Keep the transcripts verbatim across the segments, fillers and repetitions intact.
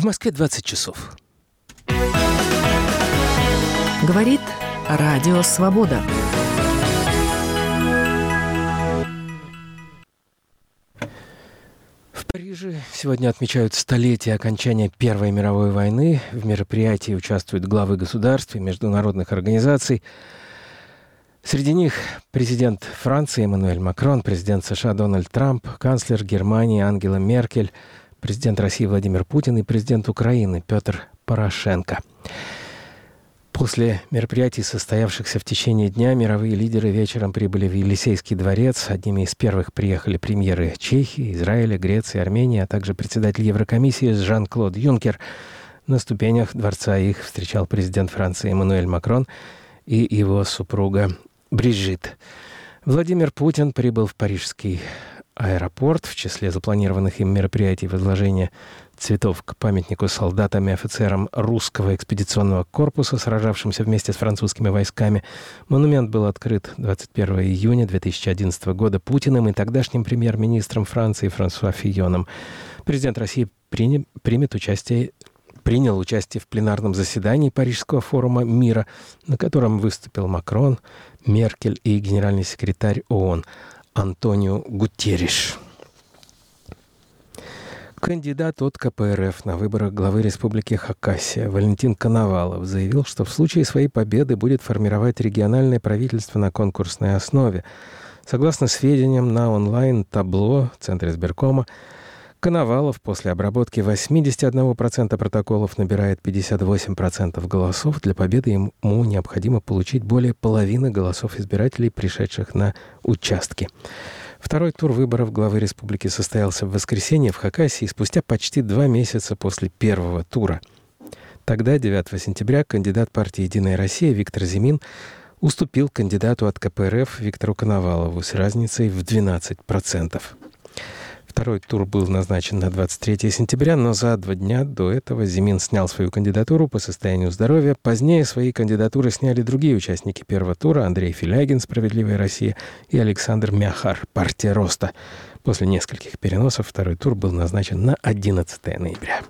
В Москве двадцать часов. Говорит Радио Свобода. В Париже сегодня отмечают столетие окончания Первой мировой войны. В мероприятии участвуют главы государств и международных организаций. Среди них президент Франции Эммануэль Макрон, президент США Дональд Трамп, канцлер Германии Ангела Меркель, президент России Владимир Путин и президент Украины Петр Порошенко. После мероприятий, состоявшихся в течение дня, мировые лидеры вечером прибыли в Елисейский дворец. Одними из первых приехали премьеры Чехии, Израиля, Греции, Армении, а также председатель Еврокомиссии Жан-Клод Юнкер. На ступенях дворца их встречал президент Франции Эммануэль Макрон и его супруга Брижит. Владимир Путин прибыл в парижский аэропорт. В числе запланированных им мероприятий возложения цветов к памятнику солдатам и офицерам русского экспедиционного корпуса, сражавшимся вместе с французскими войсками. Монумент был открыт двадцать первого июня две тысячи одиннадцатого года Путиным и тогдашним премьер-министром Франции Франсуа Фийоном. Президент России приня... примет участие принял участие в пленарном заседании Парижского форума мира, на котором выступил Макрон, Меркель и генеральный секретарь ООН Антонио Гутерриш. Кандидат от ка пэ эр эф на выборах главы Республики Хакасия Валентин Коновалов заявил, что в случае своей победы будет формировать региональное правительство на конкурсной основе. Согласно сведениям на онлайн-табло Центра избиркома, Коновалов после обработки восемьдесят один процент протоколов набирает пятьдесят восемь процентов голосов. Для победы ему необходимо получить более половины голосов избирателей, пришедших на участки. Второй тур выборов главы республики состоялся в воскресенье в Хакасии спустя почти два месяца после первого тура. Тогда, девятого сентября, кандидат партии «Единая Россия» Виктор Зимин уступил кандидату от ка пэ эр эф Виктору Коновалову с разницей в двенадцать процентов. Второй тур был назначен на двадцать третьего сентября, но за два дня до этого Зимин снял свою кандидатуру по состоянию здоровья. Позднее свои кандидатуры сняли другие участники первого тура: Андрей Филягин, «Справедливая Россия», и Александр Мяхар, «Партия Роста». После нескольких переносов второй тур был назначен на одиннадцатого ноября.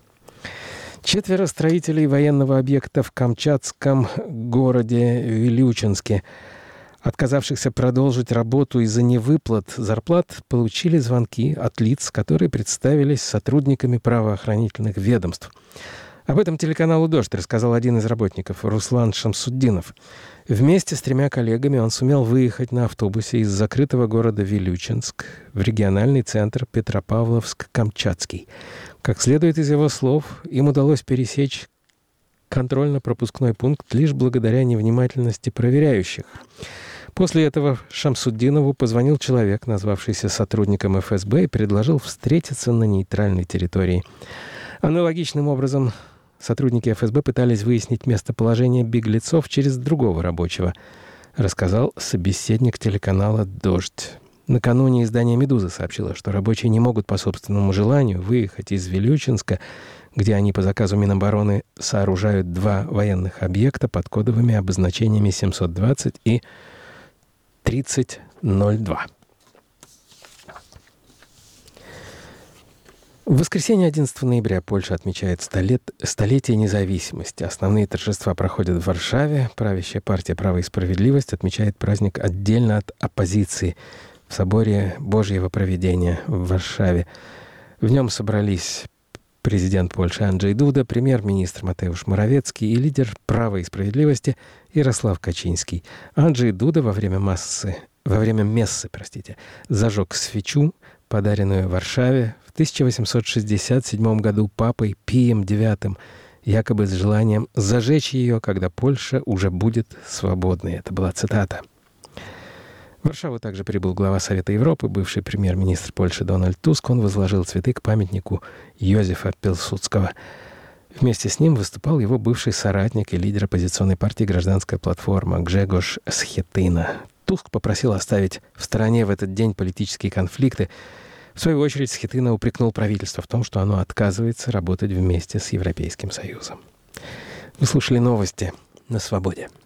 Четверо строителей военного объекта в камчатском городе Вилючинске, отказавшихся продолжить работу из-за невыплат зарплат, получили звонки от лиц, которые представились сотрудниками правоохранительных ведомств. Об этом телеканалу «Дождь» рассказал один из работников, Руслан Шамсуддинов. Вместе с тремя коллегами он сумел выехать на автобусе из закрытого города Вилючинск в региональный центр Петропавловск-Камчатский. Как следует из его слов, им удалось пересечь контрольно-пропускной пункт лишь благодаря невнимательности проверяющих. После этого Шамсуддинову позвонил человек, назвавшийся сотрудником эф эс бэ, и предложил встретиться на нейтральной территории. Аналогичным образом сотрудники эф эс бэ пытались выяснить местоположение беглецов через другого рабочего, рассказал собеседник телеканала «Дождь». Накануне издание «Медуза» сообщило, что рабочие не могут по собственному желанию выехать из Вилючинска, где они по заказу Минобороны сооружают два военных объекта под кодовыми обозначениями семьсот двадцать и тридцать ноль два. В воскресенье одиннадцатого ноября Польша отмечает столет... столетие независимости. Основные торжества проходят в Варшаве. Правящая партия «Право и справедливость» отмечает праздник отдельно от оппозиции в соборе Божьего Провидения в Варшаве. В нем собрались президент Польши Анджей Дуда, премьер-министр Матеуш Моровецкий и лидер «Права и справедливости» Ярослав Качинский. Анджей Дуда во время массы, во время мессы, простите, зажег свечу, подаренную в Варшаве в тысяча восемьсот шестьдесят седьмом году папой Пием девятым, якобы с желанием зажечь ее, когда Польша уже будет свободной. Это была цитата. В Варшаву также прибыл глава Совета Европы, бывший премьер-министр Польши Дональд Туск. Он возложил цветы к памятнику Йозефа Пилсудского. Вместе с ним выступал его бывший соратник и лидер оппозиционной партии «Гражданская платформа» Гжегош Схетина. Туск попросил оставить в стороне в этот день политические конфликты. В свою очередь Схетина упрекнул правительство в том, что оно отказывается работать вместе с Европейским Союзом. Вы слушали новости на «Свободе».